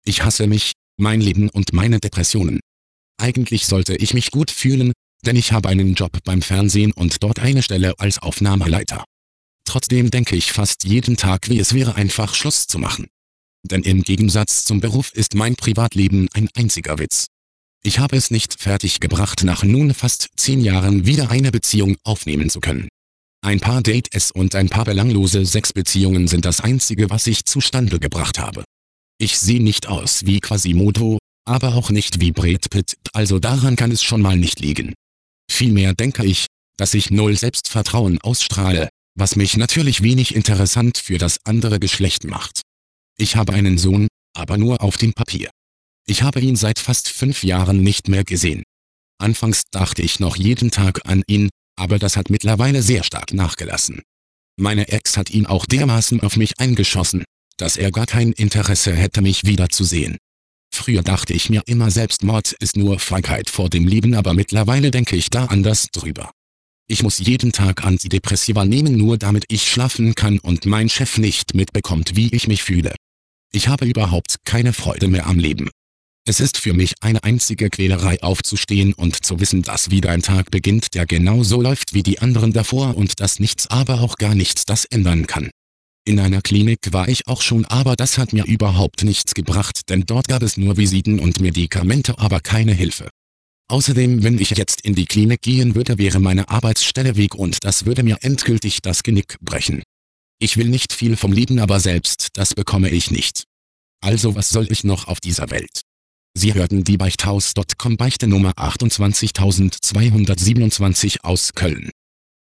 Ich hasse mich, mein Leben und meine Depressionen. Eigentlich sollte ich mich gut fühlen, denn ich habe einen Job beim Fernsehen und dort eine Stelle als Aufnahmeleiter. Trotzdem denke ich fast jeden Tag, wie es wäre, einfach Schluss zu machen. Denn im Gegensatz zum Beruf ist mein Privatleben ein einziger Witz. Ich habe es nicht fertiggebracht, nach nun fast 10 Jahren wieder eine Beziehung aufnehmen zu können. Ein paar Dates und ein paar belanglose Sexbeziehungen sind das Einzige, was ich zustande gebracht habe. Ich sehe nicht aus wie Quasimodo, aber auch nicht wie Brad Pitt, also daran kann es schon mal nicht liegen. Vielmehr denke ich, dass ich null Selbstvertrauen ausstrahle, was mich natürlich wenig interessant für das andere Geschlecht macht. Ich habe einen Sohn, aber nur auf dem Papier. Ich habe ihn seit fast 5 Jahren nicht mehr gesehen. Anfangs dachte ich noch jeden Tag an ihn, aber das hat mittlerweile sehr stark nachgelassen. Meine Ex hat ihn auch dermaßen auf mich eingeschossen, dass er gar kein Interesse hätte, mich wiederzusehen. Früher dachte ich mir immer, Selbstmord ist nur Feigheit vor dem Leben, aber mittlerweile denke ich da anders drüber. Ich muss jeden Tag Antidepressiva nehmen, nur damit ich schlafen kann und mein Chef nicht mitbekommt, wie ich mich fühle. Ich habe überhaupt keine Freude mehr am Leben. Es ist für mich eine einzige Quälerei, aufzustehen und zu wissen, dass wieder ein Tag beginnt, der genauso läuft wie die anderen davor und dass nichts, aber auch gar nichts das ändern kann. In einer Klinik war ich auch schon, aber das hat mir überhaupt nichts gebracht, denn dort gab es nur Visiten und Medikamente, aber keine Hilfe. Außerdem, wenn ich jetzt in die Klinik gehen würde, wäre meine Arbeitsstelle weg und das würde mir endgültig das Genick brechen. Ich will nicht viel vom Leben, aber selbst das bekomme ich nicht. Also was soll ich noch auf dieser Welt? Sie hörten die Beichthaus.com Beichte Nummer 28227 aus Köln.